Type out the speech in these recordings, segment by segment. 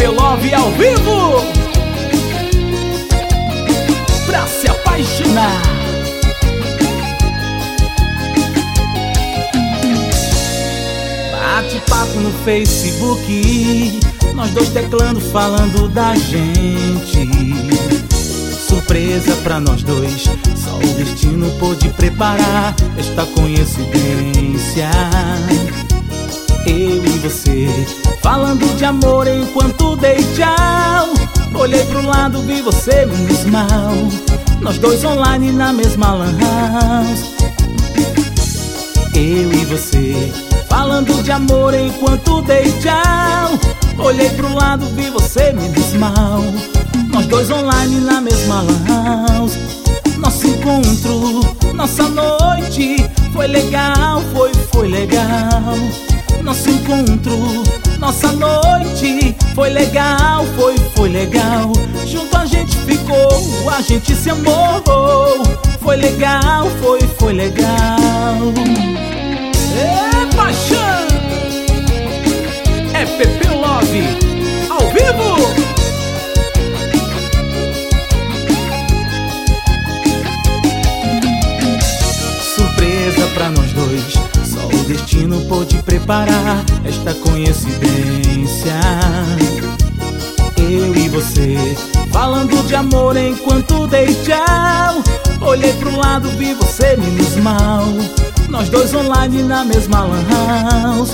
Love ao vivo, pra se apaixonar. Bate-papo no Facebook, nós dois teclando, falando da gente. Surpresa pra nós dois, só o destino pôde preparar esta coincidência. Eu e você, falando de amor enquanto dei tchau. Olhei pro lado, vi você menos mal. Nós dois online na mesma lan house. Eu e você, falando de amor enquanto dei tchau. Olhei pro lado, vi você menos mal. Nós dois online na mesma lan house. Nosso encontro, nossa noite foi legal, foi legal. Nosso encontro, nossa noite foi legal, foi legal. Junto a gente ficou, a gente se amou. Foi legal, foi legal. É paixão, é Pepe Love ao vivo. Surpresa pra nós dois, só o destino pôde preparar esta coincidência. Eu e você, falando de amor enquanto dei tchau. Olhei pro lado, vi você menos mal. Nós dois online na mesma lan house.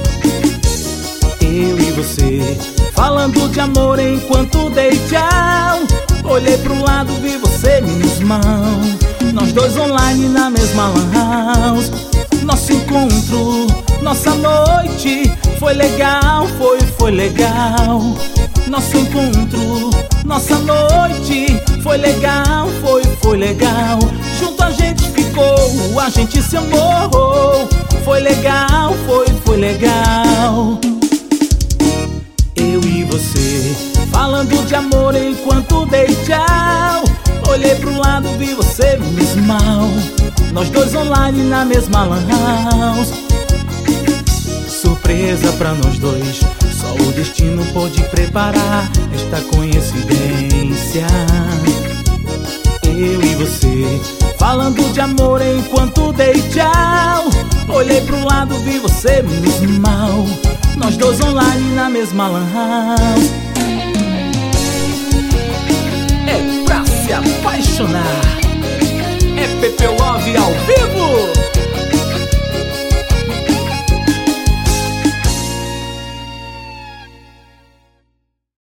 Eu e você, falando de amor enquanto dei tchau. Olhei pro lado, vi você menos mal. Nós dois online na mesma lan house. Nosso encontro, nossa noite foi legal, foi legal. Nosso encontro, nossa noite foi legal, foi legal. Junto a gente ficou, a gente se amou. Foi legal, foi legal. Eu e você, falando de amor enquanto dei tchau. Olhei pro lado, vi você menos mal. Nós dois online na mesma lan house. Surpresa pra nós dois, só o destino pôde preparar esta coincidência. Eu e você, falando de amor enquanto dei tchau. Olhei pro lado, vi você menos mal. Nós dois online na mesma lan house. É pra se apaixonar, é Pepe Love ao vivo.